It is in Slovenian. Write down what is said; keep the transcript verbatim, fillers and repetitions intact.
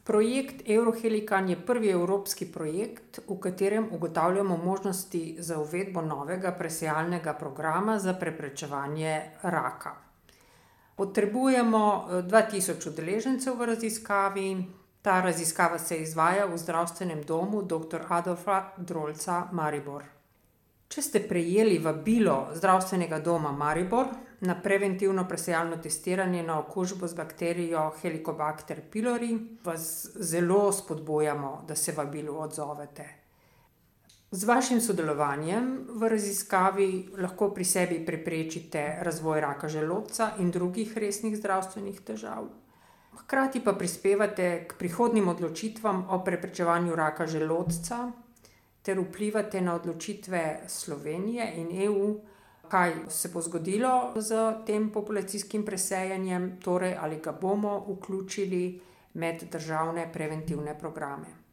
Projekt Eurohelican je prvi evropski projekt, v katerem ugotavljamo možnosti za uvedbo novega presejalnega programa za preprečevanje raka. Potrebujemo dva tisoč udeležencev v raziskavi. Ta raziskava se izvaja v Zdravstvenem domu doktor Adolfa Drolca Maribor. Če ste prejeli vabilo Zdravstvenega doma Maribor na preventivno presejalno testiranje na okužbo z bakterijo Helicobacter pylori, vas zelo spodbujamo, da se vabilu odzovete. Z vašim sodelovanjem v raziskavi lahko pri sebi preprečite razvoj raka želodca in drugih resnih zdravstvenih težav. Hkrati pa prispevate k prihodnjim odločitvam o preprečevanju raka želodca ter vplivate na odločitve Slovenije in E U, kaj se bo zgodilo s tem populacijskim presejanjem, torej ali ga bomo vključili med državne preventivne programe.